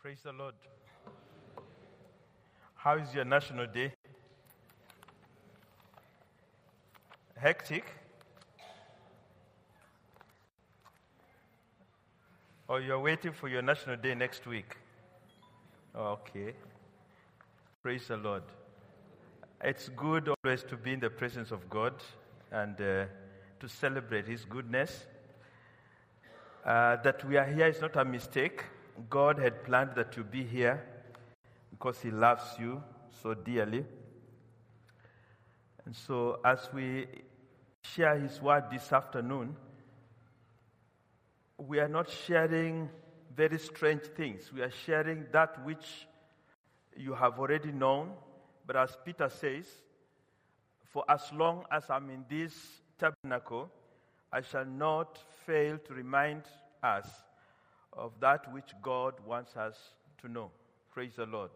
Praise the Lord. How is your National Day? Hectic? Or you're waiting for your National Day next week? Okay. Praise the Lord. It's good always to be in the presence of God and to celebrate His goodness. That we are here is not a mistake. God had planned that you be here because He loves you so dearly. And so as we share His word this afternoon, we are not sharing very strange things. We are sharing that which you have already known. But as Peter says, for as long as I'm in this tabernacle, I shall not fail to remind us of that which God wants us to know. Praise the Lord.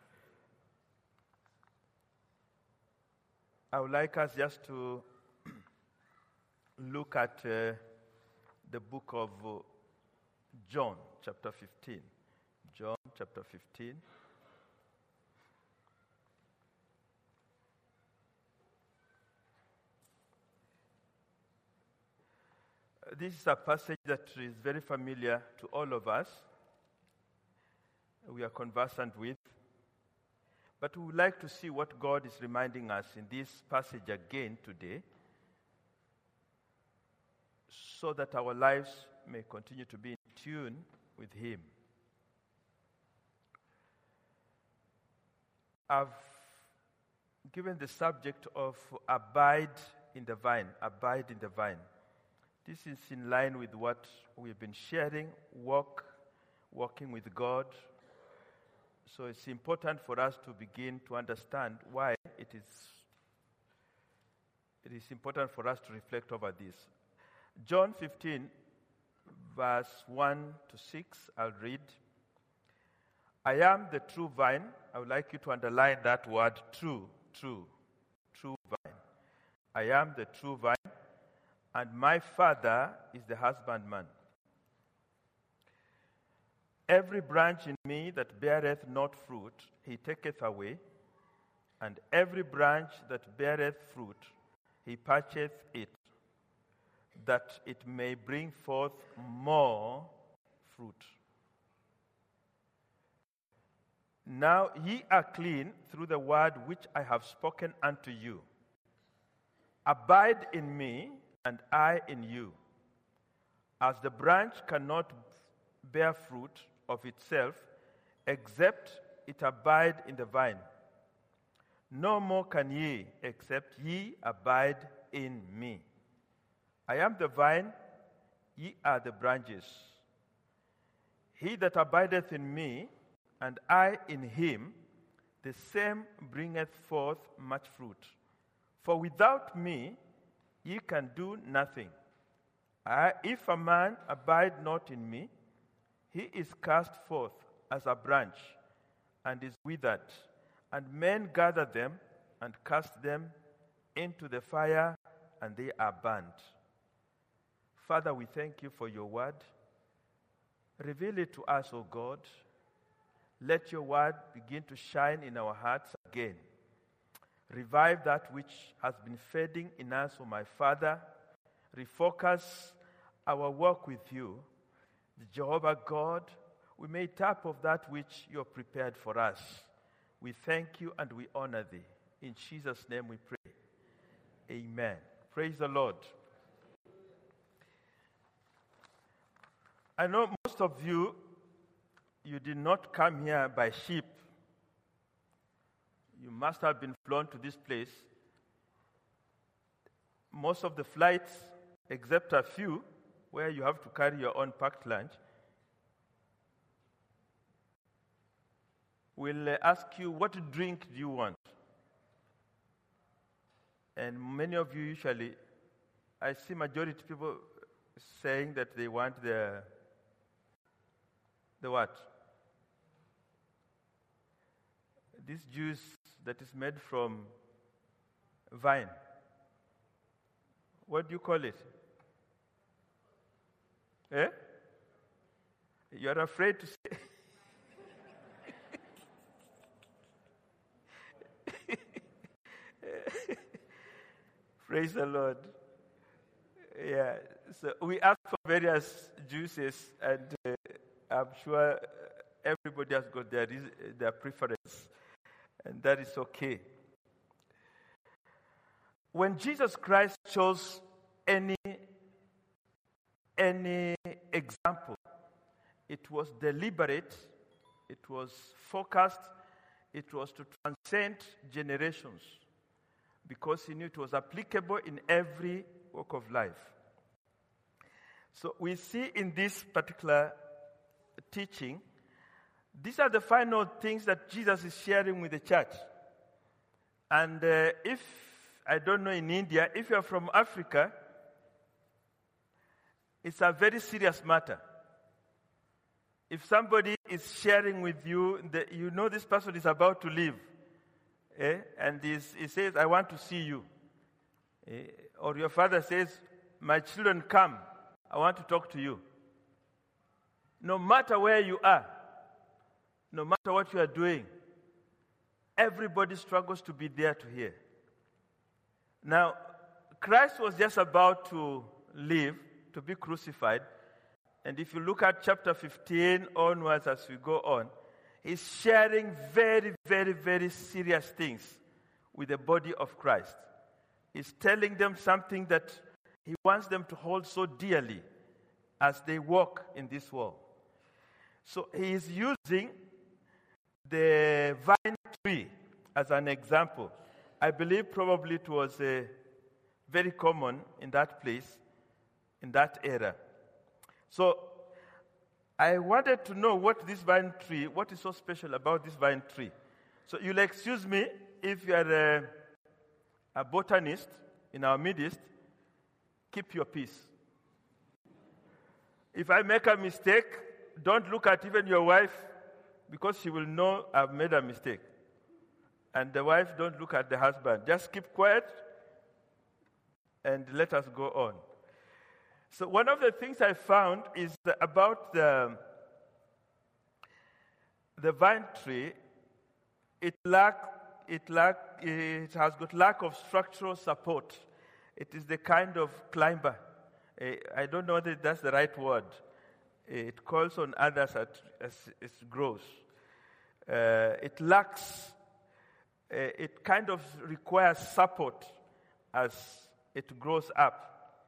I would like us just to look at the book of John, chapter 15. John, chapter 15. This is a passage that is very familiar to all of us. We are conversant with. But we would like to see what God is reminding us in this passage again today, so that our lives may continue to be in tune with Him. I've given the subject of abide in the vine. Abide in the vine. This is in line with what we've been sharing, walking with God. So it's important for us to begin to understand why it is important for us to reflect over this. John 15, verse 1 to 6, I'll read. I am the true vine. I would like you to underline that word, true vine. I am the true vine, and my Father is the husbandman. Every branch in me that beareth not fruit, He taketh away, and every branch that beareth fruit, He purgeth it, that it may bring forth more fruit. Now ye are clean through the word which I have spoken unto you. Abide in me, and I in you. As the branch cannot bear fruit of itself, except it abide in the vine, no more can ye, except ye abide in me. I am the vine, ye are the branches. He that abideth in me, and I in him, the same bringeth forth much fruit. For without me ye can do nothing. If a man abide not in me, he is cast forth as a branch, and is withered, and men gather them and cast them into the fire, and they are burnt. Father, we thank you for your word. Reveal it to us, O God. Let your word begin to shine in our hearts again. Revive that which has been fading in us, O my Father. Refocus our walk with you. Jehovah God, we may tap of that which you have prepared for us. We thank you and we honor thee. In Jesus' name we pray. Amen. Praise the Lord. I know most of you did not come here by ship. You must have been flown to this place. Most of the flights, except a few, where you have to carry your own packed lunch, will ask you, what drink do you want? And many of you usually, I see majority people saying that they want the what? This juice that is made from vine. What do you call it? Eh? You're afraid to say. Praise the Lord. Yeah, so we ask for various juices, and I'm sure everybody has got their preference, and that is okay. When Jesus Christ chose any example, it was deliberate, it was focused, it was to transcend generations, because he knew it was applicable in every walk of life. So we see in this particular teaching, these are the final things that Jesus is sharing with the church. And if, I don't know in India, if you are from Africa, it's a very serious matter. If somebody is sharing with you, you know this person is about to leave, and he says, I want to see you. Or your father says, my children, come, I want to talk to you. No matter where you are, no matter what you are doing, everybody struggles to be there to hear. Now, Christ was just about to leave, to be crucified. And if you look at chapter 15 onwards as we go on, he's sharing very, very, very serious things with the body of Christ. He's telling them something that he wants them to hold so dearly as they walk in this world. So he is using the vine tree as an example. I believe probably it was very common in that place, in that era. So I wanted to know what is so special about this vine tree. So you'll excuse me if you are a botanist in our midst, keep your peace. If I make a mistake, don't look at even your wife, because she will know I've made a mistake. And the wife, don't look at the husband. Just keep quiet and let us go on. So one of the things I found is about the vine tree. It has got lack of structural support. It is the kind of climber. I don't know whether that's the right word. It calls on others as it grows. It lacks. It kind of requires support as it grows up.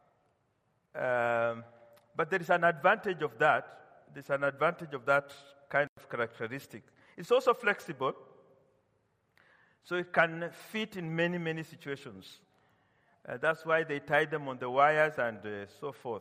But there is an advantage of that. There's an advantage of that kind of characteristic. It's also flexible, so it can fit in many, many situations. That's why they tie them on the wires and so forth.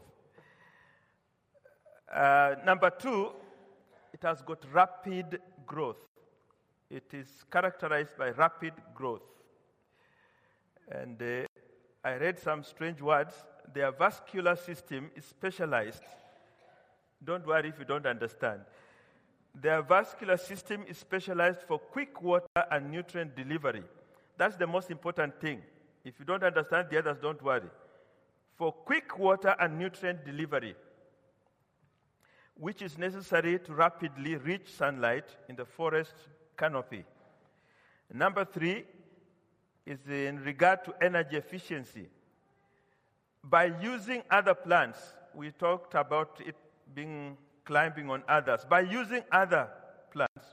Number two, it has got rapid growth. It is characterized by rapid growth. And I read some strange words. Their vascular system is specialized. Don't worry if you don't understand. Their vascular system is specialized for quick water and nutrient delivery. That's the most important thing. If you don't understand the others, don't worry. For quick water and nutrient delivery, which is necessary to rapidly reach sunlight in the forest canopy. Number three is in regard to energy efficiency. By using other plants, we talked about it being climbing on others. By using other plants,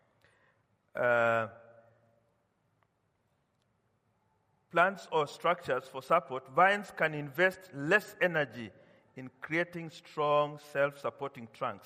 plants or structures for support, vines can invest less energy in creating strong, self-supporting trunks.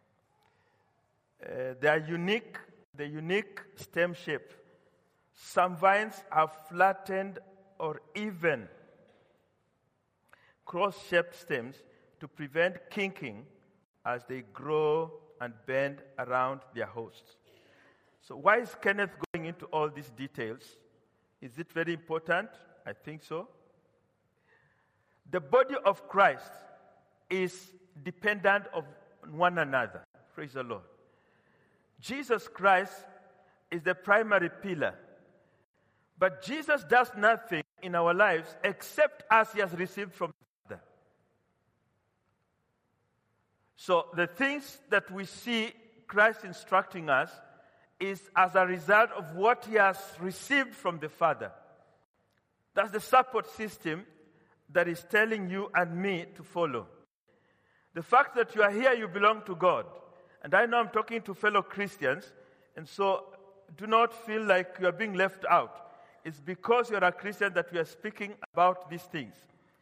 The unique stem shape. Some vines have flattened or even cross-shaped stems to prevent kinking as they grow and bend around their hosts. So why is Kenneth going into all these details? Is it very important? I think so. The body of Christ is dependent on one another. Praise the Lord. Jesus Christ is the primary pillar. But Jesus does nothing in our lives except as he has received from the Father. So the things that we see Christ instructing us is as a result of what he has received from the Father. That's the support system that is telling you and me to follow. The fact that you are here, you belong to God. And I know I'm talking to fellow Christians, and so do not feel like you are being left out. It's because you're a Christian that we are speaking about these things.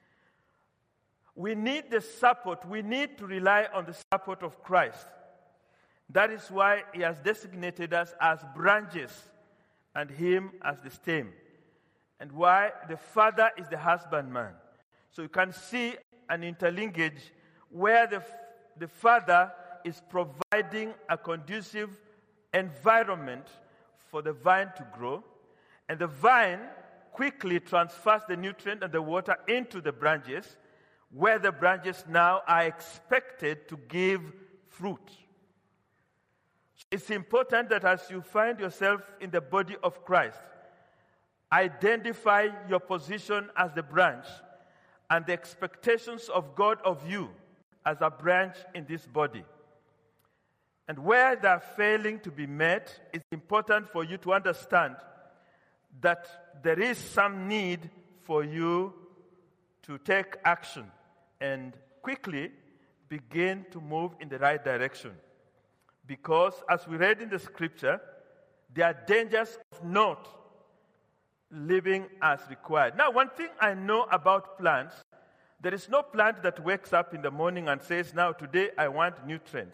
We need the support. We need to rely on the support of Christ. That is why he has designated us as branches and him as the stem. And why the father is the husbandman. So you can see an interlinkage where the father is providing a conducive environment for the vine to grow, and the vine quickly transfers the nutrient and the water into the branches, where the branches now are expected to give fruit. It's important that as you find yourself in the body of Christ, identify your position as the branch and the expectations of God of you as a branch in this body. And where they are failing to be met, it's important for you to understand that there is some need for you to take action and quickly begin to move in the right direction. Because as we read in the scripture, there are dangers of not living as required. Now, one thing I know about plants, there is no plant that wakes up in the morning and says, now today I want nutrients.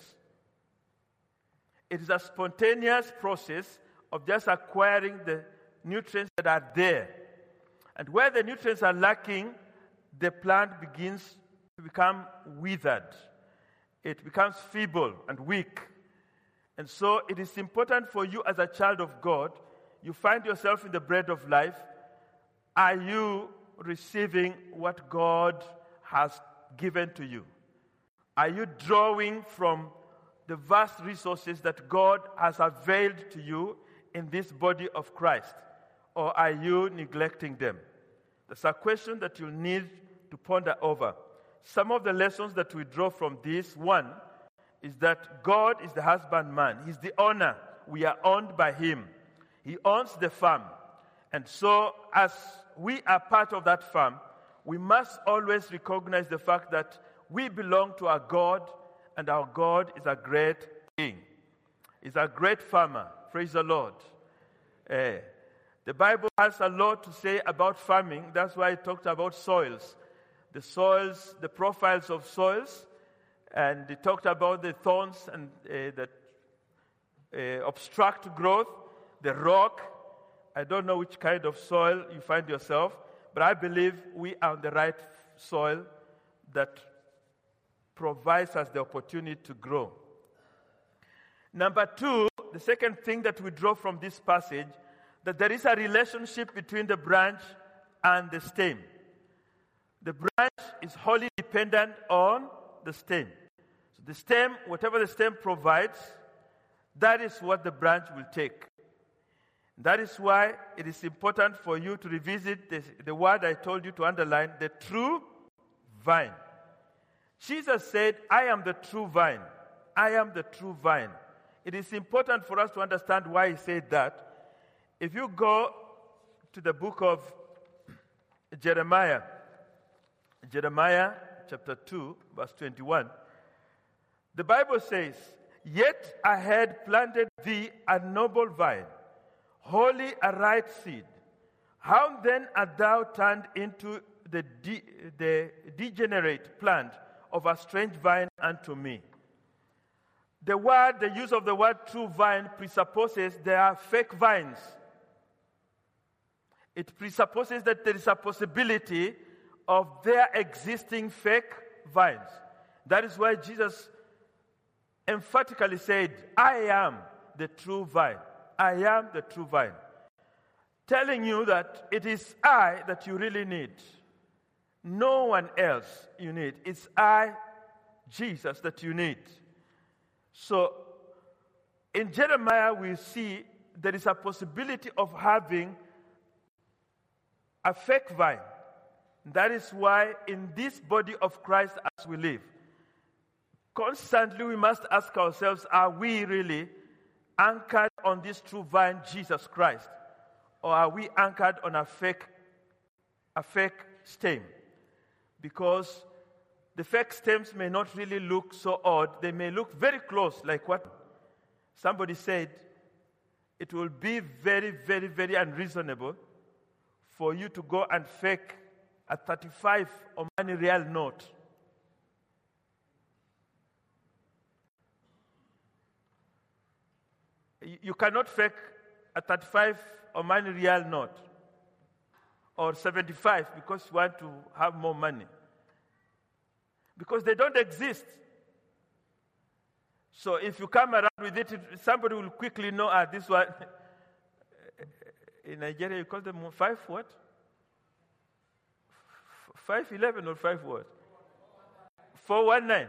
It is a spontaneous process of just acquiring the nutrients that are there. And where the nutrients are lacking, the plant begins to become withered. It becomes feeble and weak. And so it is important for you as a child of God, you find yourself in the bread of life. Are you receiving what God has given to you? Are you drawing from the vast resources that God has availed to you in this body of Christ? Or are you neglecting them? That's a question that you need to ponder over. Some of the lessons that we draw from this, one, is that God is the husbandman. He's the owner. We are owned by him. He owns the farm. And so, as we are part of that farm, we must always recognize the fact that we belong to our God, and our God is a great king. He's a great farmer. Praise the Lord. The Bible has a lot to say about farming. That's why it talked about soils. The soils, the profiles of soils, and it talked about the thorns and that obstruct growth, the rock. I don't know which kind of soil you find yourself, but I believe we are on the right soil that provides us the opportunity to grow. Number two, the second thing that we draw from this passage, that there is a relationship between the branch and the stem. The branch is wholly dependent on the stem. So the stem, whatever the stem provides, that is what the branch will take. That is why it is important for you to revisit the word I told you to underline, the true vine. Jesus said, I am the true vine. I am the true vine. It is important for us to understand why he said that. If you go to the book of Jeremiah chapter 2, verse 21, the Bible says, Yet I had planted thee a noble vine, wholly a right seed. How then art thou turned into the degenerate plant of a strange vine unto me? The use of the word true vine presupposes there are fake vines. It presupposes that there is a possibility of there existing fake vines. That is why Jesus emphatically said, I am the true vine. I am the true vine. Telling you that it is I that you really need. No one else you need. It's I, Jesus, that you need. So, in Jeremiah we see there is a possibility of having a fake vine. That is why in this body of Christ as we live, constantly we must ask ourselves, are we really anchored on this true vine, Jesus Christ? Or are we anchored on a fake a fake stem, because the fake stems may not really look so odd. They may look very close, like what somebody said. It will be very, very, very unreasonable for you to go and fake a 35 Omani real note. You cannot fake a 35 Omani real note or 75 because you want to have more money. Because they don't exist. So if you come around with it, somebody will quickly know, this one. In Nigeria, you call them 5 what? 511 or 5 what? 419.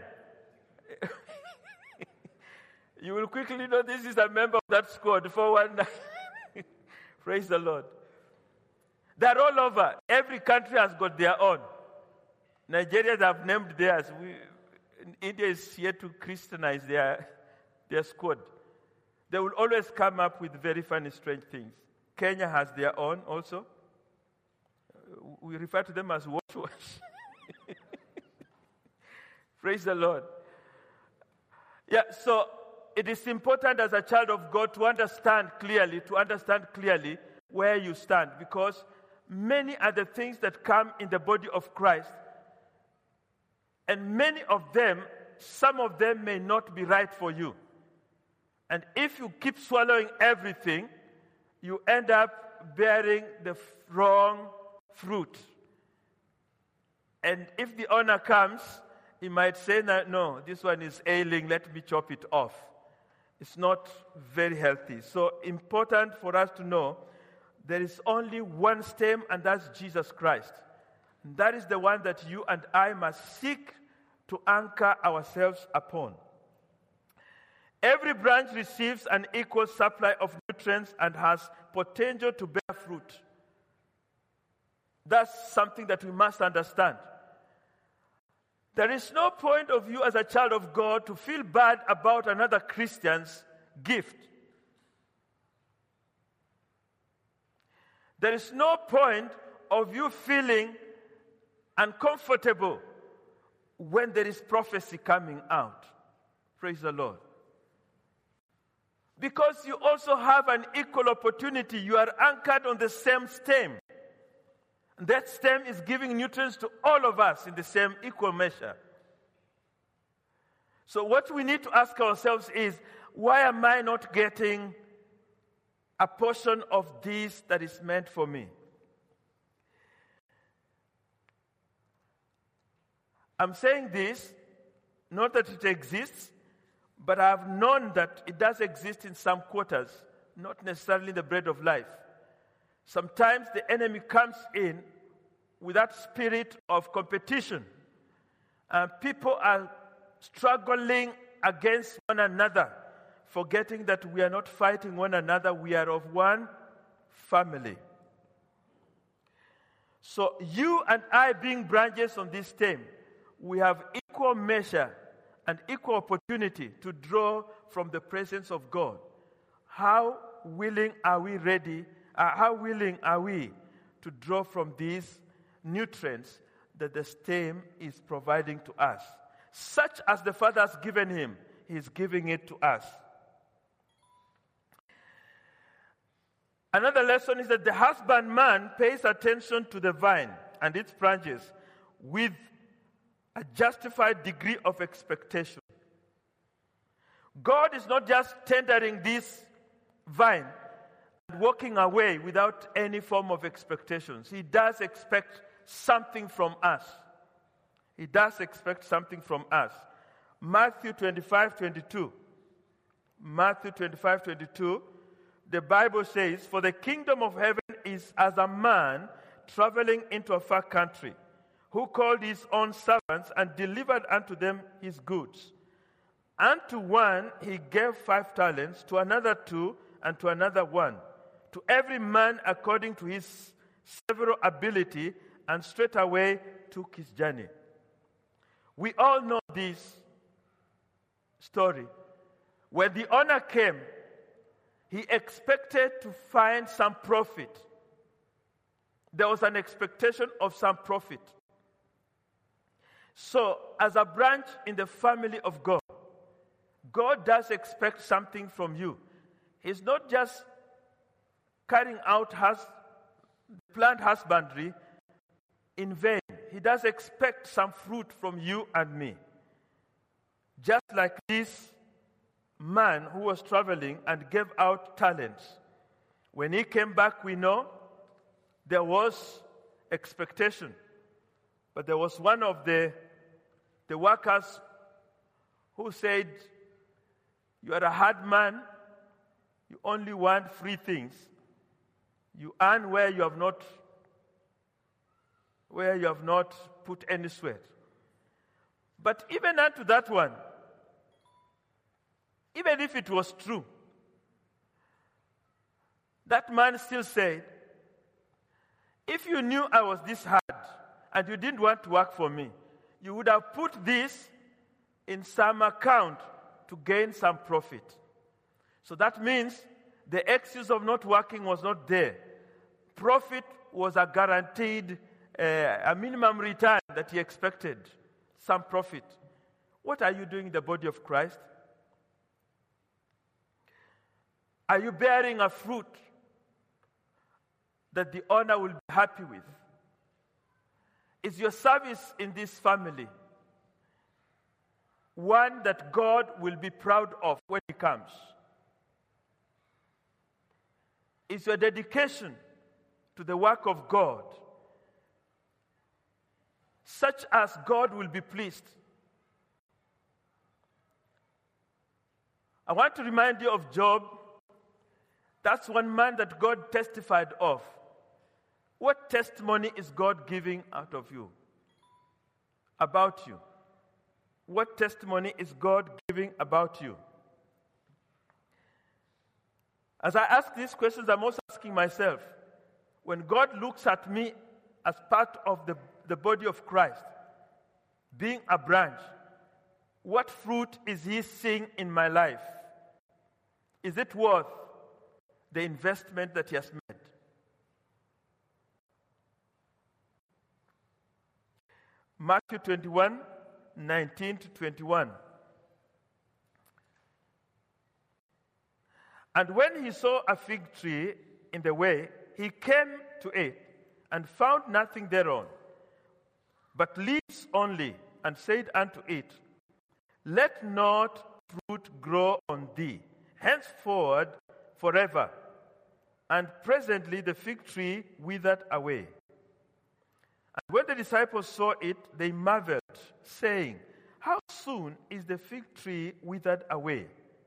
You will quickly know this is a member of that squad, 419. Praise the Lord. They're all over. Every country has got their own. Nigerians have named theirs. India is yet to Christianize their squad. They will always come up with very funny, strange things. Kenya has their own also. We refer to them as wash. Praise the Lord. Yeah, so it is important as a child of God to understand clearly where you stand, because many are the things that come in the body of Christ, and many of them, some of them may not be right for you. And if you keep swallowing everything, you end up bearing the wrong fruit. And if the owner comes, he might say, no, this one is ailing, let me chop it off. It's not very healthy. So important for us to know there is only one stem, and that's Jesus Christ. And that is the one that you and I must seek to anchor ourselves upon. Every branch receives an equal supply of nutrients and has potential to bear fruit. That's something that we must understand. There is no point of you as a child of God to feel bad about another Christian's gift. There is no point of you feeling uncomfortable when there is prophecy coming out. Praise the Lord. Because you also have an equal opportunity. You are anchored on the same stem. That stem is giving nutrients to all of us in the same equal measure. So what we need to ask ourselves is, why am I not getting a portion of this that is meant for me? I'm saying this, not that it exists, but I have known that it does exist in some quarters, not necessarily the bread of life. Sometimes the enemy comes in with that spirit of competition. And people are struggling against one another, forgetting that we are not fighting one another, we are of one family. So you and I, being branches on this stem, we have equal measure and equal opportunity to draw from the presence of God. How willing are we to draw from these nutrients that the stem is providing to us? Such as the Father has given him, he is giving it to us. Another lesson is that the husbandman pays attention to the vine and its branches with a justified degree of expectation. God is not just tendering this vine and walking away without any form of expectations. He does expect something from us. He does expect something from us. Matthew 25:22. Matthew 25:22. The Bible says, "For the kingdom of heaven is as a man traveling into a far country, who called his own servants and delivered unto them his goods. Unto one he gave 5 talents, to another 2, and to another 1. To every man according to his several ability, and straightway took his journey." We all know this story. When the owner came, he expected to find some profit. there was an expectation of some profit. So, as a branch in the family of God, God does expect something from you. He's not just carrying out planned husbandry in vain. He does expect some fruit from you and me. Just like this man who was traveling and gave out talents. When he came back, we know there was expectation. But there was one of the workers who said, "You are a hard man. You only want free things. You earn where you have not put any sweat." But even unto that one, even if it was true, that man still said, "If you knew I was this hard and you didn't want to work for me, you would have put this in some account to gain some profit." So that means the excuse of not working was not there. Profit was a guaranteed, a minimum return that he expected, some profit. What are you doing in the body of Christ? Are you bearing a fruit that the owner will be happy with? Is your service in this family one that God will be proud of when He comes? Is your dedication to the work of God such as God will be pleased? I want to remind you of Job. That's one man that God testified of. What testimony is God giving out of you? About you? What testimony is God giving about you? As I ask these questions, I'm also asking myself, when God looks at me as part of the body of Christ, being a branch, what fruit is He seeing in my life? Is it worth the investment that He has made? Matthew 21, 19 to 21. And when he saw a fig tree in the way, he came to it and found nothing thereon, but leaves only, and said unto it, "Let not fruit grow on thee henceforward forever." And presently the fig tree withered away. And when the disciples saw it, they marveled, saying, "How soon is the fig tree withered away?"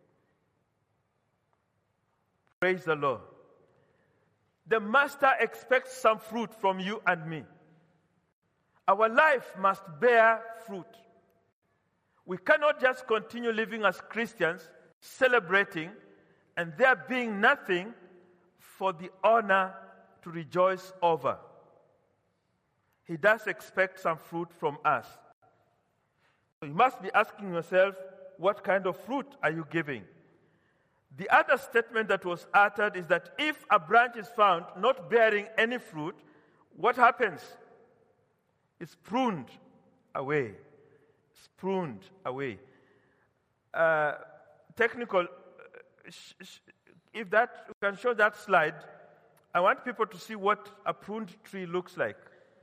Praise the Lord. The Master expects some fruit from you and me. Our life must bear fruit. We cannot just continue living as Christians, celebrating, and there being nothing for the owner to rejoice over. He does expect some fruit from us. So you must be asking yourself, what kind of fruit are you giving? The other statement that was uttered is that if a branch is found not bearing any fruit, what happens? It's pruned away. It's pruned away. Technical, if that you can show that slide, I want people to see what a pruned tree looks like.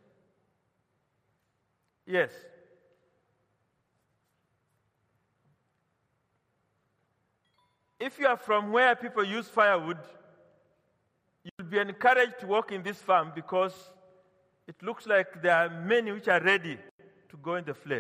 Yes. If you are from where people use firewood, you'll be encouraged to work in this farm because it looks like there are many which are ready to go in the flame.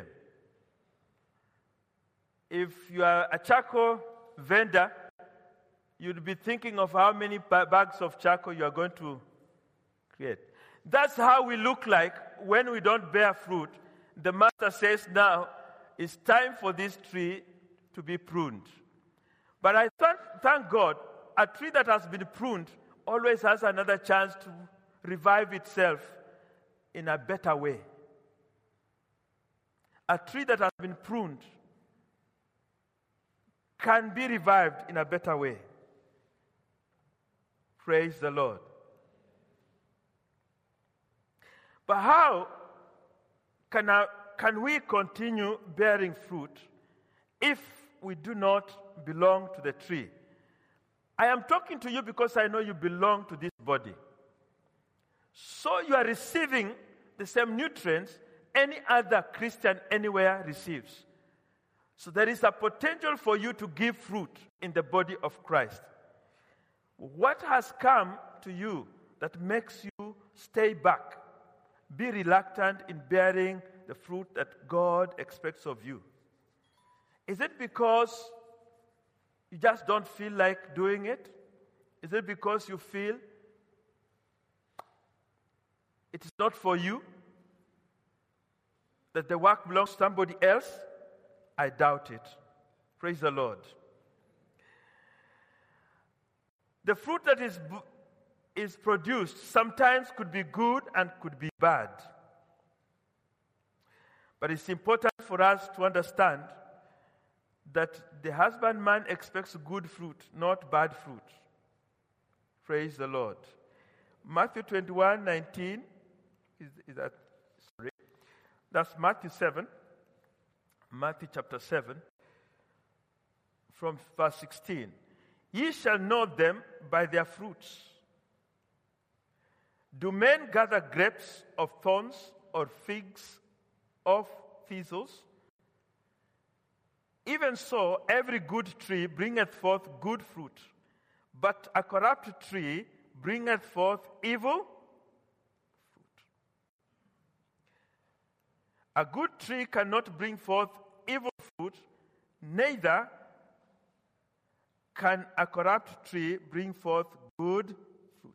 If you are a charcoal vendor, you'd be thinking of how many bags of charcoal you are going to create. That's how we look like when we don't bear fruit. The Master says now, it's time for this tree to be pruned. But I thank God, a tree that has been pruned always has another chance to revive itself in a better way. A tree that has been pruned can be revived in a better way. Praise the Lord. But how can we continue bearing fruit if we do not belong to the tree? I am talking to you because I know you belong to this body. So you are receiving the same nutrients any other Christian anywhere receives. So there is a potential for you to give fruit in the body of Christ. What has come to you that makes you stay back, be reluctant in bearing the fruit that God expects of you? Is it because you just don't feel like doing it? Is it because you feel it is not for you? That the work belongs to somebody else? I doubt it. Praise the Lord. The fruit that is produced sometimes could be good and could be bad. But it's important for us to understand that the husbandman expects good fruit, not bad fruit. Praise the Lord. Matthew 21:19 is that? Sorry, that's Matthew 7. Matthew chapter 7, from verse 16. Ye shall know them by their fruits. Do men gather grapes of thorns or figs of thistles? Even so, every good tree bringeth forth good fruit, but a corrupt tree bringeth forth evil fruit. A good tree cannot bring forth evil fruit, neither can a corrupt tree bring forth good fruit.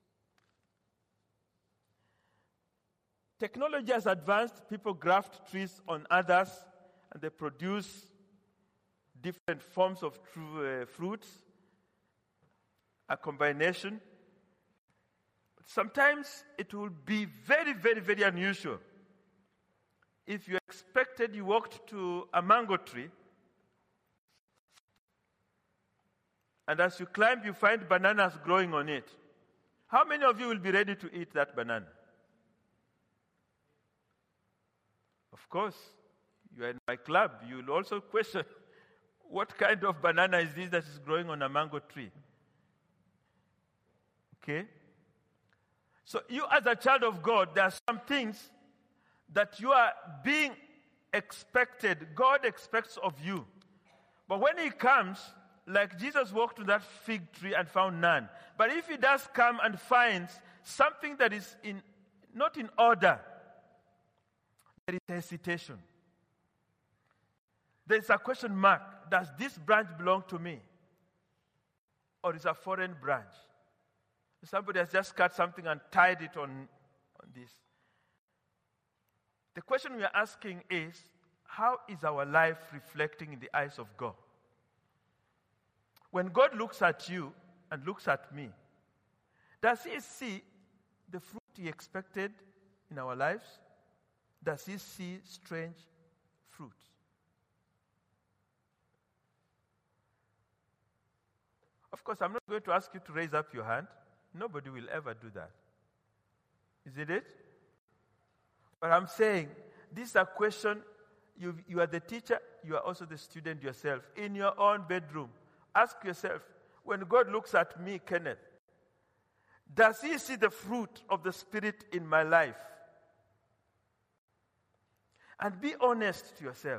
Technology has advanced. People graft trees on others, and they produce different forms of fruits, a combination. But sometimes it will be very, very, very unusual. If you expected, you walked to a mango tree, and as you climb, you find bananas growing on it. How many of you will be ready to eat that banana? Of course, you are in my club. You will also question, what kind of banana is this that is growing on a mango tree? Okay? So you as a child of God, there are some things that you are being expected, God expects of you. But when He comes, like Jesus walked to that fig tree and found none. But if He does come and finds something that is not in order, there is hesitation. There is a question mark. Does this branch belong to me? Or is it a foreign branch? Somebody has just cut something and tied it on this. The question we are asking is, how is our life reflecting in the eyes of God? When God looks at you and looks at me, does He see the fruit He expected in our lives? Does He see strange fruit? Of course, I'm not going to ask you to raise up your hand. Nobody will ever do that. Is it? But I'm saying, this is a question, you are the teacher, you are also the student yourself. In your own bedroom, ask yourself, when God looks at me, Kenneth, does He see the fruit of the Spirit in my life? And be honest to yourself.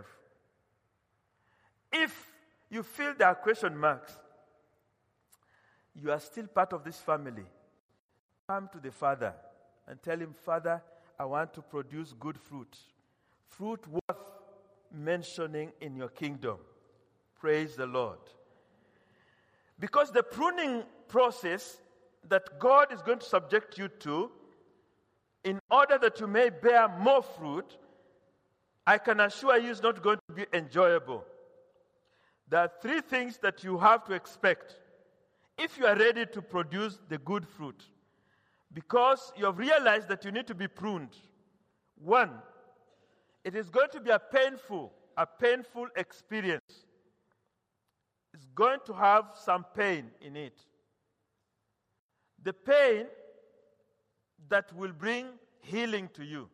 If you feel there are question marks, you are still part of this family. Come to the Father and tell Him, Father, I want to produce good fruit. Fruit worth mentioning in your kingdom. Praise the Lord. Because the pruning process that God is going to subject you to, in order that you may bear more fruit, I can assure you is not going to be enjoyable. There are three things that you have to expect if you are ready to produce the good fruit. Because you have realized that you need to be pruned. One, it is going to be a painful experience. It's going to have some pain in it. The pain that will bring healing to you.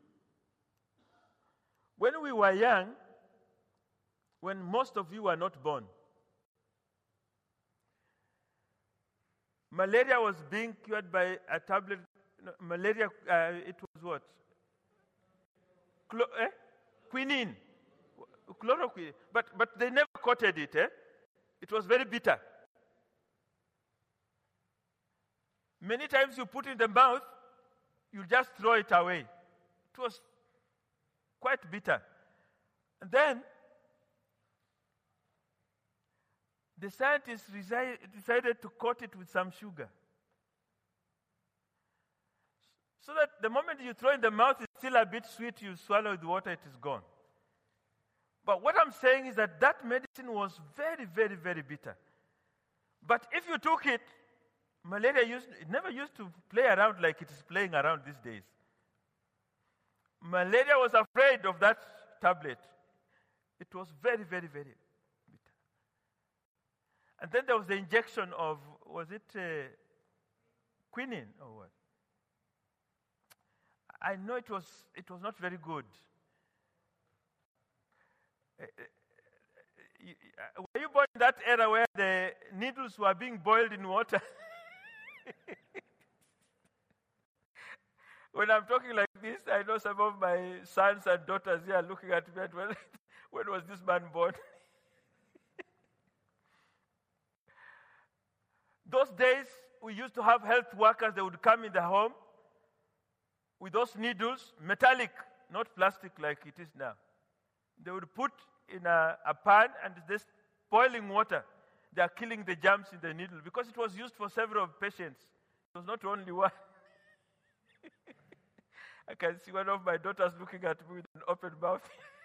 When we were young, when most of you were not born, malaria was being cured by a tablet. Malaria, it was what? Quinine. Chloroquine. But they never coated it. It was very bitter. Many times you put it in the mouth, you just throw it away. It was quite bitter. And then the scientists decided to coat it with some sugar. So that the moment you throw it in the mouth, it's still a bit sweet. You swallow the water, it is gone. But what I'm saying is that medicine was very, very, very bitter. But if you took it, malaria never used to play around like it is playing around these days. Malaria was afraid of that tablet. It was very, very, very bitter. And then there was the injection of, was it quinine or what? I know it was not very good. Were you born in that era where the needles were being boiled in water? When I'm talking like this, I know some of my sons and daughters here are looking at me and when was this man born? Those days, we used to have health workers. They would come in the home with those needles, metallic, not plastic like it is now. They would put in a pan and this boiling water. They are killing the germs in the needle because it was used for several patients. It was not only one. I can see one of my daughters looking at me with an open mouth.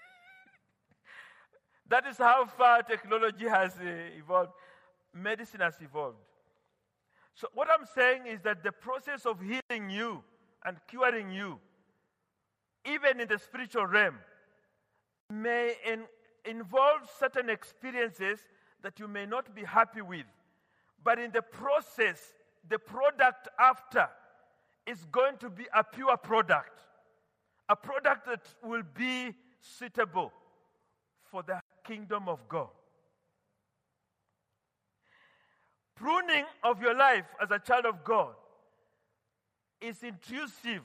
That is how far technology has evolved. Medicine has evolved. So what I'm saying is that the process of healing you and curing you, even in the spiritual realm, may involve certain experiences that you may not be happy with. But in the process, the product after is going to be a pure product. A product that will be suitable for the kingdom of God. Pruning of your life as a child of God is intrusive.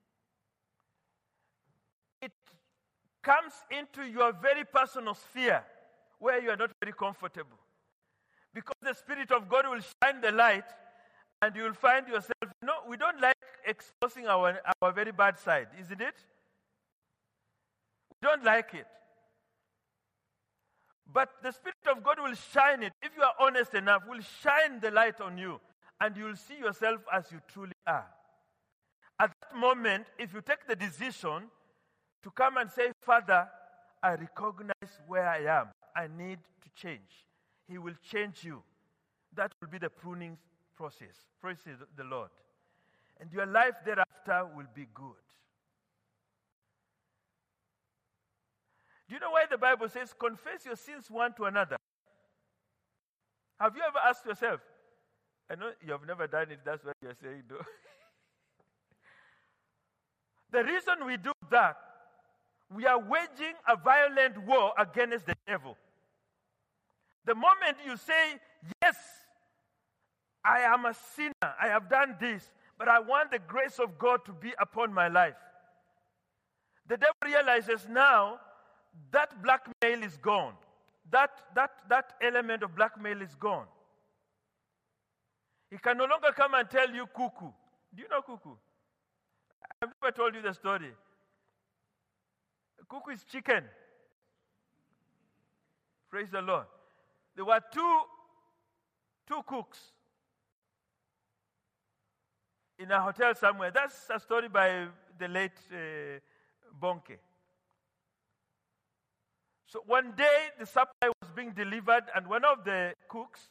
It comes into your very personal sphere where you are not very comfortable. Because the Spirit of God will shine the light and you will find yourself, we don't like exposing our very bad side, isn't it? We don't like it. But the Spirit of God will shine it. If you are honest enough, will shine the light on you and you will see yourself as you truly are. At that moment, if you take the decision to come and say, Father, I recognize where I am. I need to change. He will change you. That will be the pruning process. Praise the Lord. And your life thereafter will be good. Do you know why the Bible says, confess your sins one to another? Have you ever asked yourself? I know you have never done it, that's what you're saying, no? The reason we do that, we are waging a violent war against the devil. The moment you say, yes, I am a sinner, I have done this, but I want the grace of God to be upon my life. The devil realizes now that blackmail is gone. That element of blackmail is gone. He can no longer come and tell you cuckoo. Do you know cuckoo? I've never told you the story. Cuckoo is chicken. Praise the Lord. There were two cooks in a hotel somewhere. That's a story by the late Bonke. So one day the supply was being delivered and one of the cooks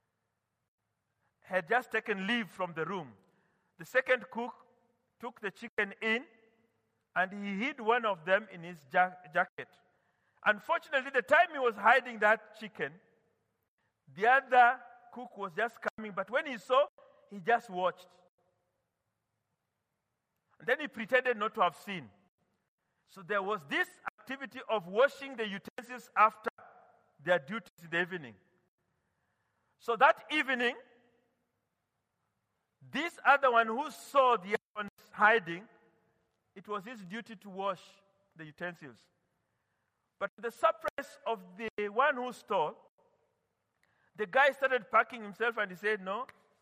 had just taken leave from the room. The second cook took the chicken in and he hid one of them in his jacket. Unfortunately, the time he was hiding that chicken, the other cook was just coming, but when he saw, he just watched. And then he pretended not to have seen. So there was this activity of washing the utensils after their duties in the evening. So that evening, this other one who saw the other one hiding, it was his duty to wash the utensils. But to the surprise of the one who stole, the guy started packing himself and he said, no.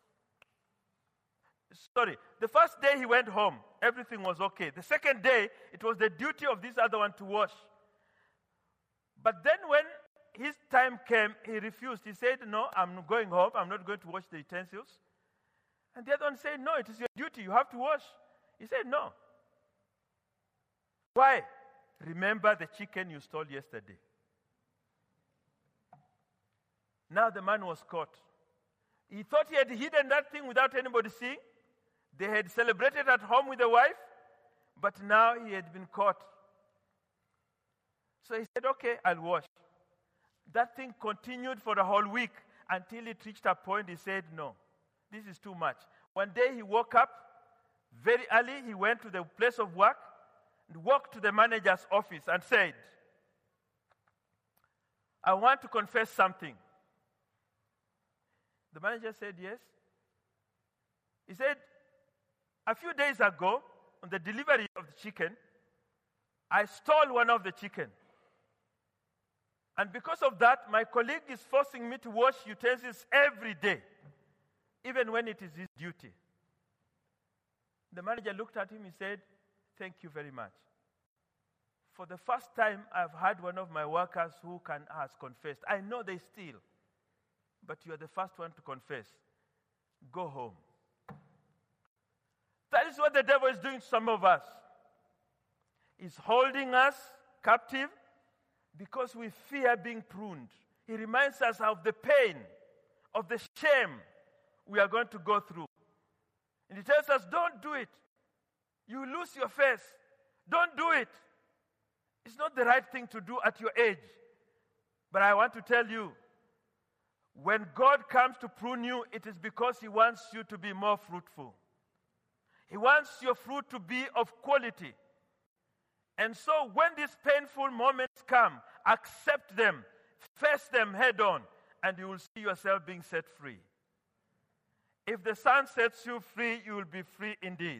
Sorry, the first day he went home, everything was okay. The second day, it was the duty of this other one to wash. But then when his time came, he refused. He said, no, I'm going home. I'm not going to wash the utensils. And the other one said, no, it is your duty. You have to wash. He said, no. Why? Remember the chicken you stole yesterday. Now the man was caught. He thought he had hidden that thing without anybody seeing. They had celebrated at home with the wife, but now he had been caught. So he said, okay, I'll wash. That thing continued for the whole week until it reached a point he said, no, this is too much. One day he woke up very early. He went to the place of work and walked to the manager's office and said, I want to confess something. The manager said, yes. He said, a few days ago, on the delivery of the chicken, I stole one of the chicken. And because of that, my colleague is forcing me to wash utensils every day, even when it is his duty. The manager looked at him and said, thank you very much. For the first time, I've had one of my workers who has confessed. I know they steal, but you are the first one to confess. Go home. That is what the devil is doing to some of us. He's holding us captive because we fear being pruned. He reminds us of the pain, of the shame we are going to go through. And he tells us, don't do it. You lose your face. Don't do it. It's not the right thing to do at your age. But I want to tell you, when God comes to prune you, it is because he wants you to be more fruitful. He wants your fruit to be of quality. And so when these painful moments come, accept them, face them head on, and you will see yourself being set free. If the Son sets you free, you will be free indeed.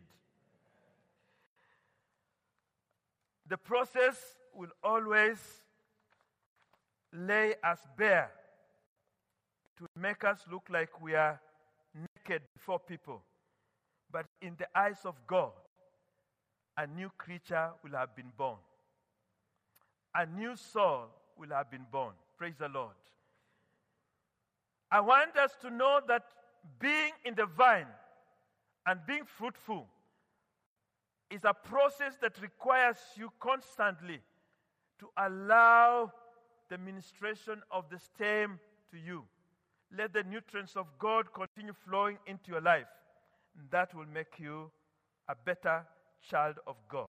The process will always lay us bare to make us look like we are naked before people. But in the eyes of God, a new creature will have been born. A new soul will have been born. Praise the Lord. I want us to know that being in the vine and being fruitful is a process that requires you constantly to allow the ministration of the stem to you. Let the nutrients of God continue flowing into your life. That will make you a better child of God.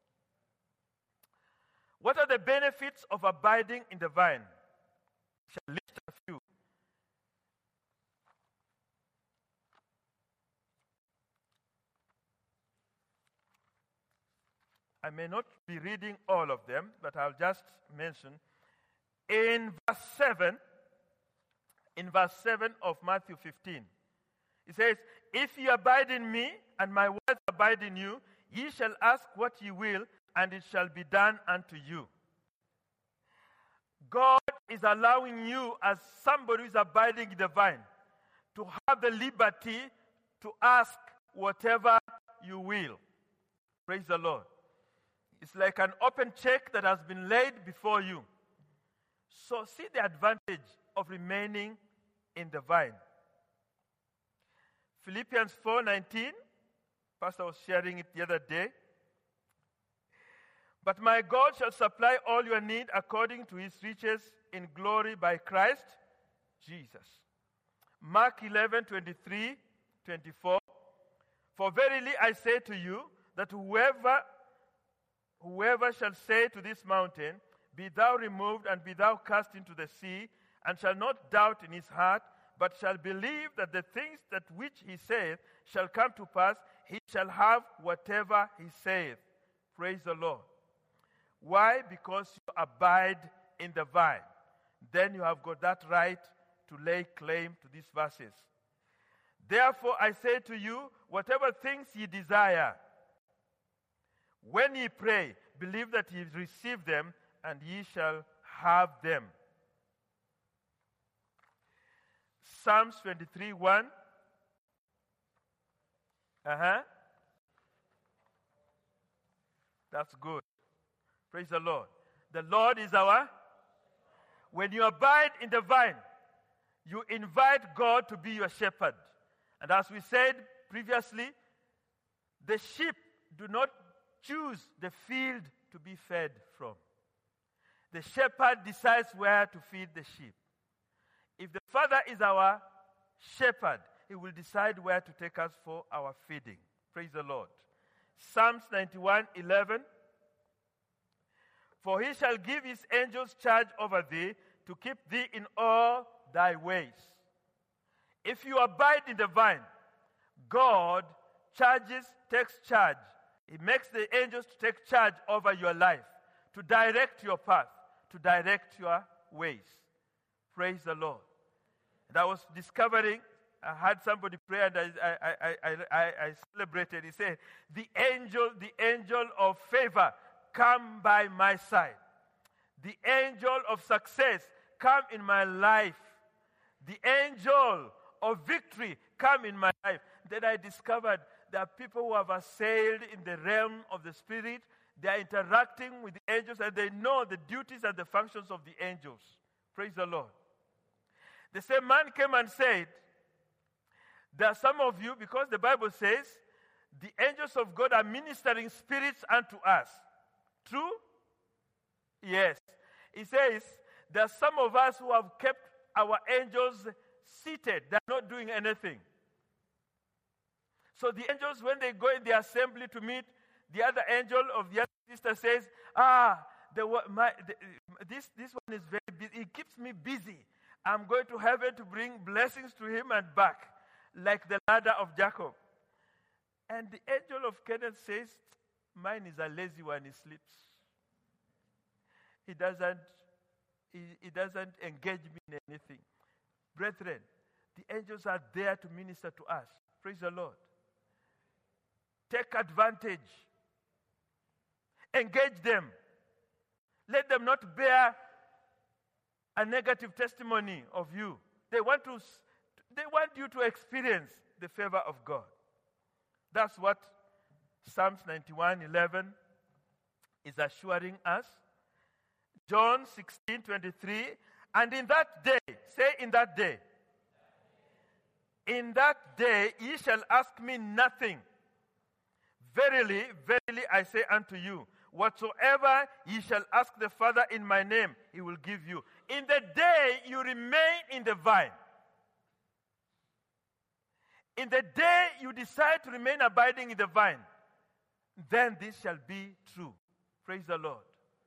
What are the benefits of abiding in the vine? I shall list a few. I may not be reading all of them, but I'll just mention. In verse 7 of Matthew 15, it says, if ye abide in me, and my words abide in you, ye shall ask what ye will, and it shall be done unto you. God is allowing you, as somebody who is abiding in the vine, to have the liberty to ask whatever you will. Praise the Lord. It's like an open check that has been laid before you. So see the advantage of remaining in the vine. Philippians 4:19, Pastor was sharing it the other day. But my God shall supply all your need according to his riches in glory by Christ Jesus. Mark 11:23-24. For verily I say to you that whoever shall say to this mountain, be thou removed and be thou cast into the sea, and shall not doubt in his heart, but shall believe that the things that which he saith shall come to pass, he shall have whatever he saith. Praise the Lord. Why? Because you abide in the vine. Then you have got that right to lay claim to these verses. Therefore I say to you, whatever things ye desire, when ye pray, believe that ye receive them, and ye shall have them. Psalms 23:1. That's good. Praise the Lord. The Lord is our... When you abide in the vine, you invite God to be your shepherd. And as we said previously, the sheep do not choose the field to be fed from. The shepherd decides where to feed the sheep. If the Father is our shepherd, he will decide where to take us for our feeding. Praise the Lord. Psalms 91:11. For he shall give his angels charge over thee, to keep thee in all thy ways. If you abide in the vine, God takes charge. He makes the angels to take charge over your life, to direct your path, to direct your ways. Praise the Lord. And I was discovering, I had somebody pray, and I celebrated. He said, the angel of favor, come by my side. The angel of success, come in my life. The angel of victory, come in my life. Then I discovered there are people who have assailed in the realm of the spirit. They are interacting with the angels, and they know the duties and the functions of the angels. Praise the Lord. The same man came and said, there are some of you, because the Bible says, the angels of God are ministering spirits unto us. True? Yes. He says, there are some of us who have kept our angels seated. They're not doing anything. So the angels, when they go in the assembly to meet, the other angel of the other sister says, this one is very busy. He keeps me busy. I'm going to heaven to bring blessings to him and back, like the ladder of Jacob. And the angel of Kenneth says, mine is a lazy one, he sleeps. He doesn't engage me in anything. Brethren, the angels are there to minister to us. Praise the Lord. Take advantage. Engage them. Let them not bear a negative testimony of you. They want you to experience the favor of God. That's what Psalms 91:11 is assuring us. John 16:23, and in that day, say in that day. In that day ye shall ask me nothing. Verily, verily I say unto you, whatsoever ye shall ask the Father in my name, he will give you. In the day you remain in the vine. In the day you decide to remain abiding in the vine, then this shall be true. Praise the Lord.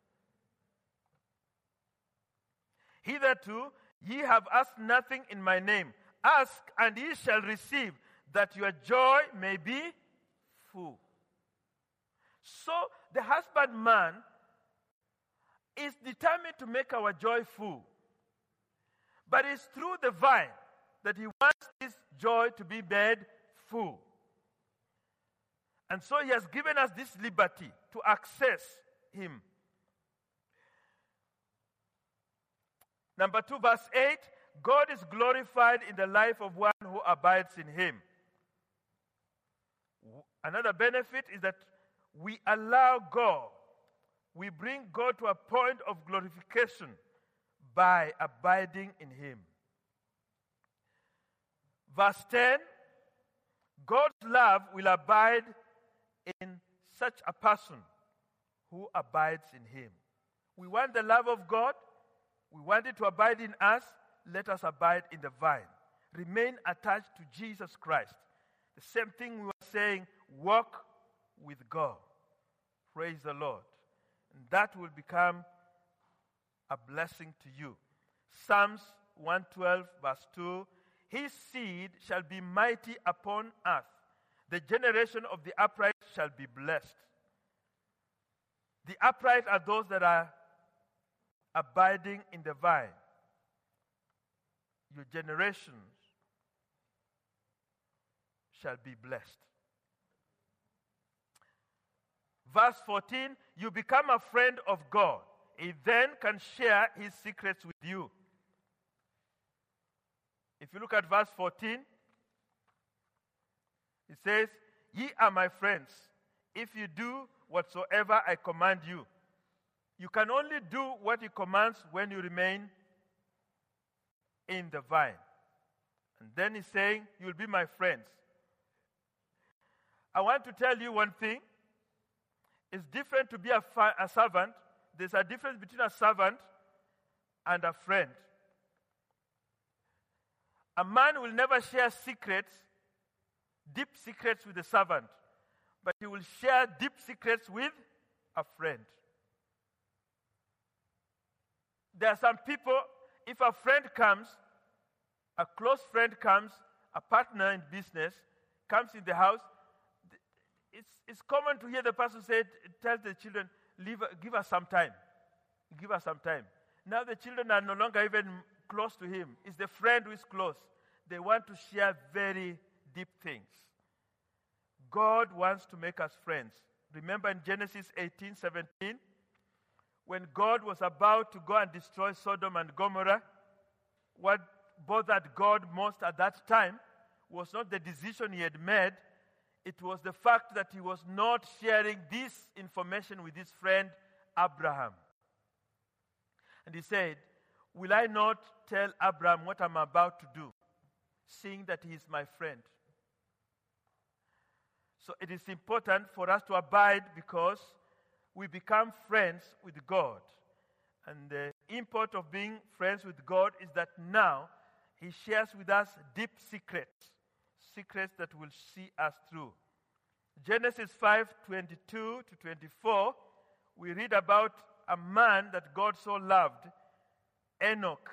Hitherto ye have asked nothing in my name. Ask, and ye shall receive, that your joy may be full. So the husbandman is determined to make our joy full. But it's through the vine that he wants his joy to be made full. And so he has given us this liberty to access him. Number 2, verse 8, God is glorified in the life of one who abides in him. Another benefit is that we allow God, we bring God to a point of glorification by abiding in him. Verse 10, God's love will abide in such a person who abides in him. We want the love of God. We want it to abide in us. Let us abide in the vine. Remain attached to Jesus Christ. The same thing we were saying, walk with God. Praise the Lord. And that will become a blessing to you. Psalms 112 verse 2, his seed shall be mighty upon earth. The generation of the upright shall be blessed. The upright are those that are abiding in the vine. Your generations shall be blessed. Verse 14, you become a friend of God. He then can share his secrets with you. If you look at verse 14, it says, ye are my friends, if you do whatsoever I command you. You can only do what he commands when you remain in the vine. And then he's saying, you'll be my friends. I want to tell you one thing. It's different to be a servant. There's a difference between a servant and a friend. A man will never share secrets, deep secrets with a servant, but he will share deep secrets with a friend. There are some people, if a friend comes, a close friend comes, a partner in business comes in the house, it's common to hear the person say, tell the children, give us some time. Give us some time. Now the children are no longer even close to him. It's the friend who is close. They want to share very deep things. God wants to make us friends. Remember in Genesis 18:17, when God was about to go and destroy Sodom and Gomorrah, what bothered God most at that time was not the decision he had made. It was the fact that he was not sharing this information with his friend Abraham. And he said, will I not tell Abraham what I'm about to do, seeing that he is my friend? So it is important for us to abide because we become friends with God. And the import of being friends with God is that now he shares with us deep secrets that will see us through. Genesis 5:22 to 24, we read about a man that God so loved, Enoch.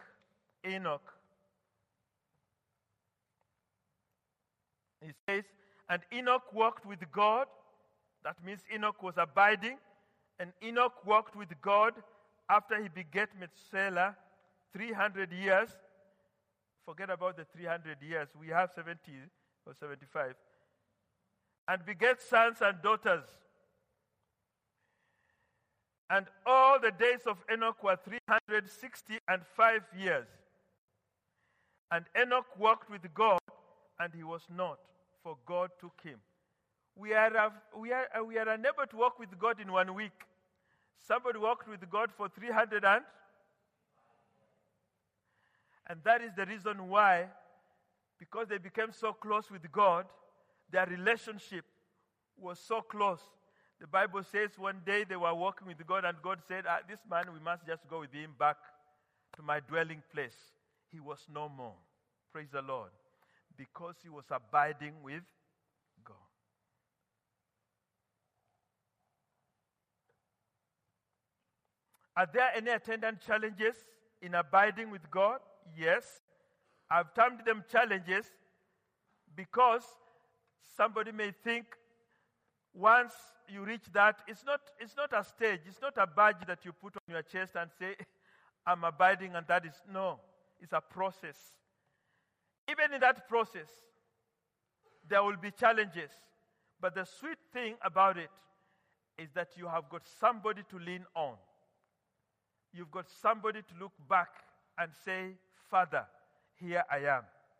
He says, and Enoch walked with God. That means Enoch was abiding. And Enoch walked with God after he begat Methuselah 300 years. Forget about the 300 years. We have 70 or 75. And begat sons and daughters. And all the days of Enoch were 365 years. And Enoch walked with God, and he was not, for God took him. We are unable to walk with God in 1 week. Somebody walked with God for 300 and that is the reason why, because they became so close with God, their relationship was so close. The Bible says one day they were walking with God and God said, this man, we must just go with him back to my dwelling place. He was no more. Praise the Lord. Because he was abiding with God. Are there any attendant challenges in abiding with God? Yes. I've termed them challenges because somebody may think once you reach that, it's not a stage, it's not a badge that you put on your chest and say, I'm abiding, and that is, no, it's a process. Even in that process, there will be challenges. But the sweet thing about it is that you have got somebody to lean on. You've got somebody to look back and say, Father, here I am.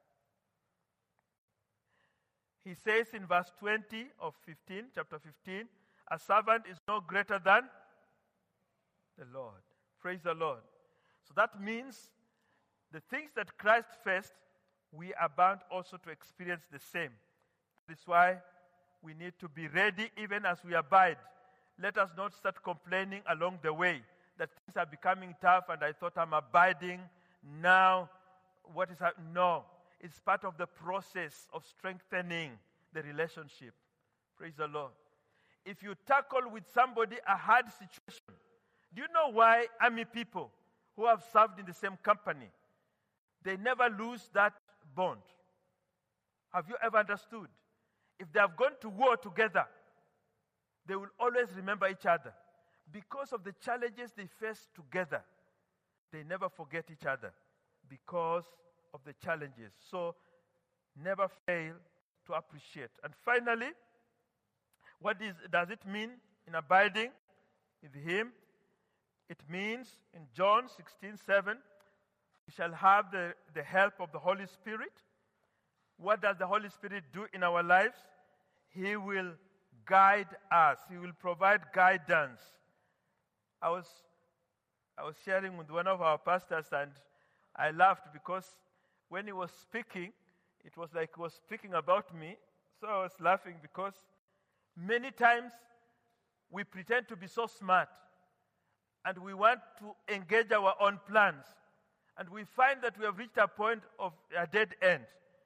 He says in verse 20 of chapter 15, a servant is no greater than the Lord. Praise the Lord. So that means the things that Christ faced, we are bound also to experience the same. That is why we need to be ready even as we abide. Let us not start complaining along the way that things are becoming tough and I thought I'm abiding. Now, what is happening? No. It's part of the process of strengthening the relationship. Praise the Lord. If you tackle with somebody a hard situation, do you know why army people who have served in the same company, they never lose that bond. Have you ever understood? If they have gone to war together, they will always remember each other. Because of the challenges they face together, they never forget each other because of the challenges. So, never fail to appreciate. And finally, what does it mean in abiding with Him? It means in John 16:7, we shall have the help of the Holy Spirit. What does the Holy Spirit do in our lives? He will guide us. He will provide guidance. I was sharing with one of our pastors, and I laughed because when he was speaking, it was like he was speaking about me. So I was laughing because many times we pretend to be so smart and we want to engage our own plans. And we find that we have reached a point of a dead end.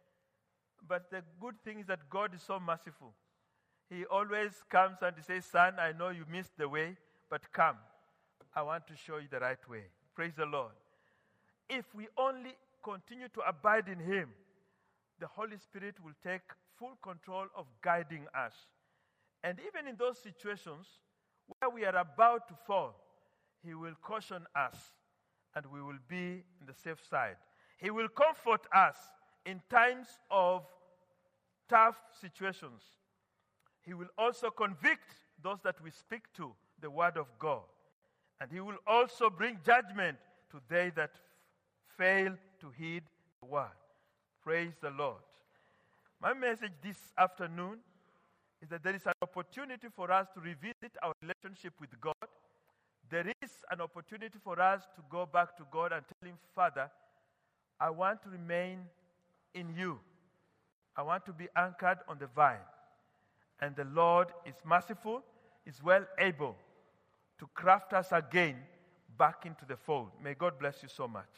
But the good thing is that God is so merciful. He always comes and he says, son, I know you missed the way, but come. I want to show you the right way. Praise the Lord. If we only continue to abide in Him, the Holy Spirit will take full control of guiding us. And even in those situations where we are about to fall, He will caution us and we will be in the safe side. He will comfort us in times of tough situations. He will also convict those that we speak to the word of God. And He will also bring judgment to they that fail to heed the word. Praise the Lord. My message this afternoon is that there is an opportunity for us to revisit our relationship with God. There is an opportunity for us to go back to God and tell Him, Father, I want to remain in You. I want to be anchored on the vine. And the Lord is merciful, is well able to craft us again back into the fold. May God bless you so much.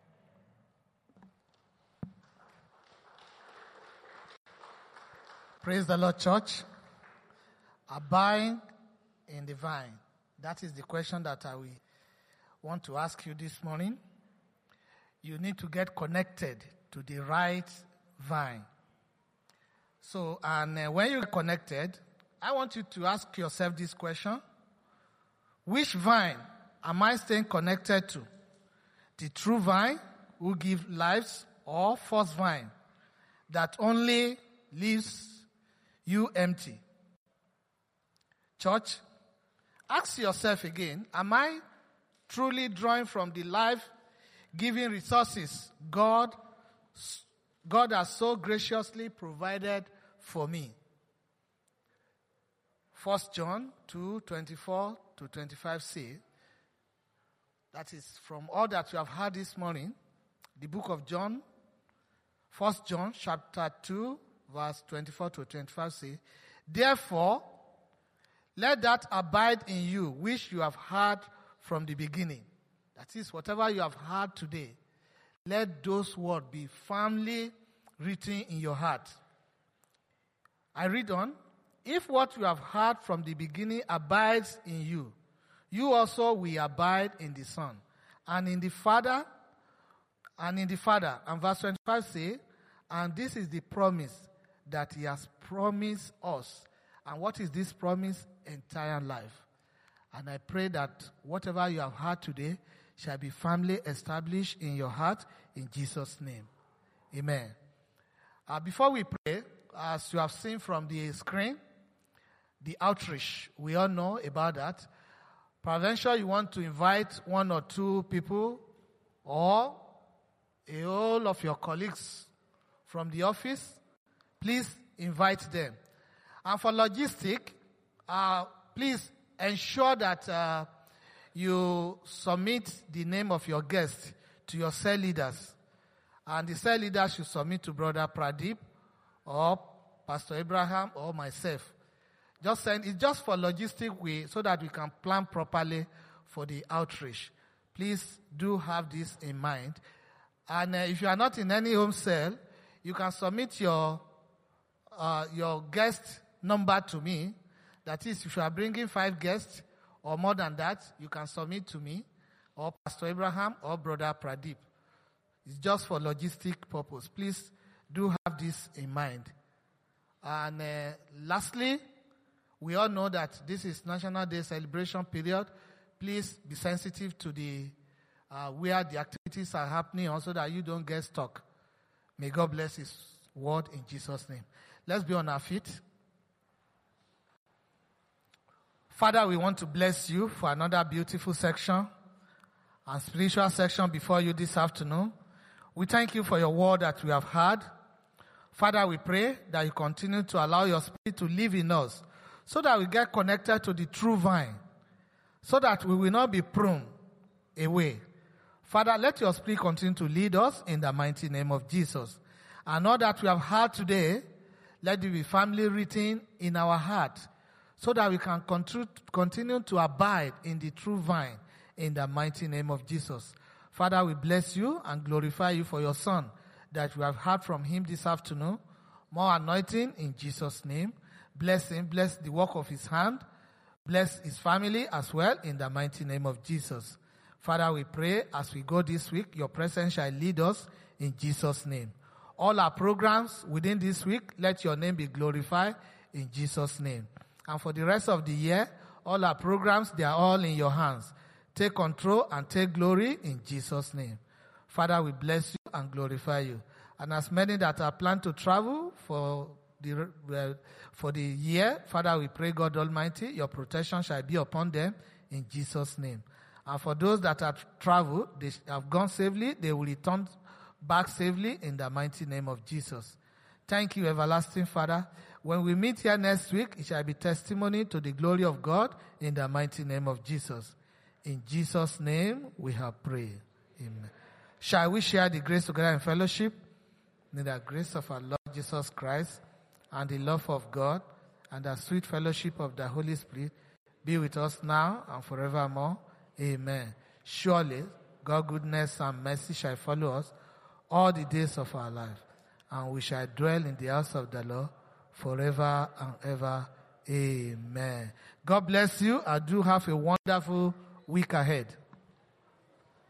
Praise the Lord, church. Abiding in the vine. That is the question that I will want to ask you this morning. You need to get connected to the right vine. So, and when you're connected, I want you to ask yourself this question. Which vine am I staying connected to? The true vine who gives lives, or false vine that only leaves you empty? Church, ask yourself again, am I truly drawing from the life-giving resources God has so graciously provided for me? 1 John 2:24 to 25 say, that is from all that you have heard this morning, the book of John, 1 John chapter 2, verse 24 to 25 say, therefore, let that abide in you which you have heard from the beginning. That is, whatever you have heard today, let those words be firmly written in your heart. I read on. If what you have heard from the beginning abides in you, you also will abide in the Son, and in the Father. And verse 25 say, and this is the promise that He has promised us. And what is this promise? Entire life. And I pray that whatever you have heard today shall be firmly established in your heart in Jesus' name. Amen. Before we pray, as you have seen from the screen, the outreach, we all know about that. Peradventure, you want to invite one or two people or a whole of your colleagues from the office, please invite them. And for logistics, please ensure that you submit the name of your guest to your cell leaders. And the cell leader should submit to Brother Pradeep or Pastor Abraham or myself. It's just for logistic way so that we can plan properly for the outreach. Please do have this in mind. And if you are not in any home cell, you can submit your guest number to me. That is, if you are bringing 5 guests or more than that, you can submit to me or Pastor Abraham or Brother Pradeep. It's just for logistic purpose. Please do have this in mind. And lastly, we all know that this is National Day celebration period. Please be sensitive to the where the activities are happening, also that you don't get stuck. May God bless His word in Jesus' name. Let's be on our feet. Father, we want to bless you for another beautiful section and spiritual section before you this afternoon. We thank you for your word that we have heard. Father, we pray that you continue to allow your Spirit to live in us so that we get connected to the true vine, so that we will not be pruned away. Father, let your Spirit continue to lead us in the mighty name of Jesus. And all that we have heard today, let it be firmly written in our heart, so that we can continue to abide in the true vine in the mighty name of Jesus. Father, we bless you and glorify you for your Son that we have heard from him this afternoon. More anointing in Jesus' name. Bless him, bless the work of his hand. Bless his family as well in the mighty name of Jesus. Father, we pray as we go this week, your presence shall lead us in Jesus' name. All our programs within this week, let your name be glorified in Jesus' name. And for the rest of the year, all our programs, they are all in your hands. Take control and take glory in Jesus' name. Father, we bless you and glorify you. And as many that are planned to travel for the year, Father, we pray, God Almighty, your protection shall be upon them in Jesus' name. And for those that have traveled, they have gone safely, they will return back safely in the mighty name of Jesus. Thank you, everlasting Father. When we meet here next week, it shall be testimony to the glory of God in the mighty name of Jesus. In Jesus' name, we have prayed. Amen. Shall we share the grace together in fellowship? May the grace of our Lord Jesus Christ and the love of God and the sweet fellowship of the Holy Spirit be with us now and forevermore. Amen. Surely, God's goodness and mercy shall follow us all the days of our life, and we shall dwell in the house of the Lord forever and ever. Amen. God bless you, and do have a wonderful week ahead.